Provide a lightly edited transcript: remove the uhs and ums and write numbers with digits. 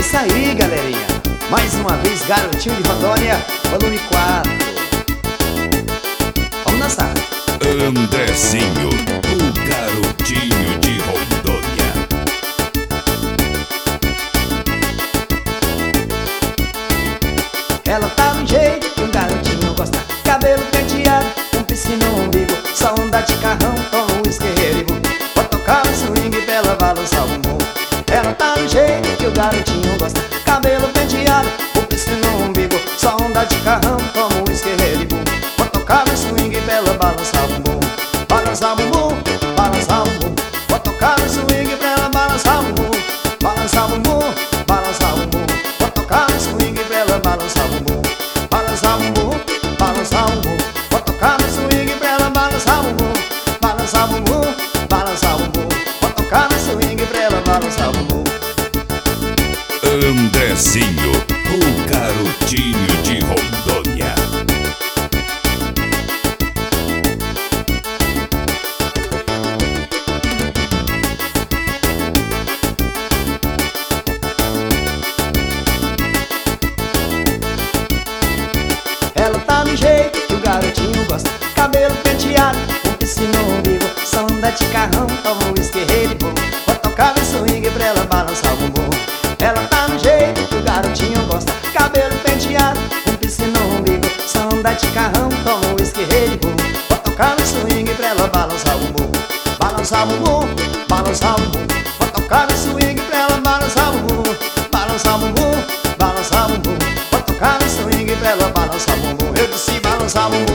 isso aí, galerinha. Mais uma vez, Garotinho de Rondônia, volume 4. Vamos dançar. Andrezinho, o Garotinho de Rondônia. Ela tá do jeito que um garotinho gosta. Cabelo penteado, um piercing no umbigo, só anda de carrão com um esquerdo. Vou tocar o swing pra ela balançar o bumbum. Ela tá do jeito que o garotinho gosta. Cabelo penteado, um piercing no umbigo, só anda de carrão com um esquerdo. Vou tocar o swing pra ela balançar o bumbum. Balançar o bumbum, balançar o bumbum. Vou tocar o swing pra ela balançar o bumbum. Balançar o bumbum, balançar o bumbum. Vou tocar o swing pra ela balançar o bumbum. Balançar o bumbum, balançar o bumbum. Vou tocar no swing pra ela balançar o bumbum. Balançar o bumbum, balançar o bumbum. Vou tocar no swing pra ela balançar o bumbum. Andrezinho, o Garotinho de Rondônia. Ela tá do jeito que o garotinho gosta. Cabelo penteado, um piercing no umbigo, só anda de carrão, toma um esquerdo e bom. Vou tocar no swing pra ela balançar o bumbum. Ela tá do jeito que o garotinho gosta. Cabelo penteado, um piercing no umbigo, só anda de carrão, toma um esquerdo e bom. Vou tocar no swing pra ela balançar o bumbum. Balançar o bumbum, balançar o bumbum. Vou tocar no swing pra ela balançar o bumbum. Balançar o bumbum, balançar o bumbum. Vou tocar no swing pra ela balançar o bumbum. Eu disse balançar o bumbum.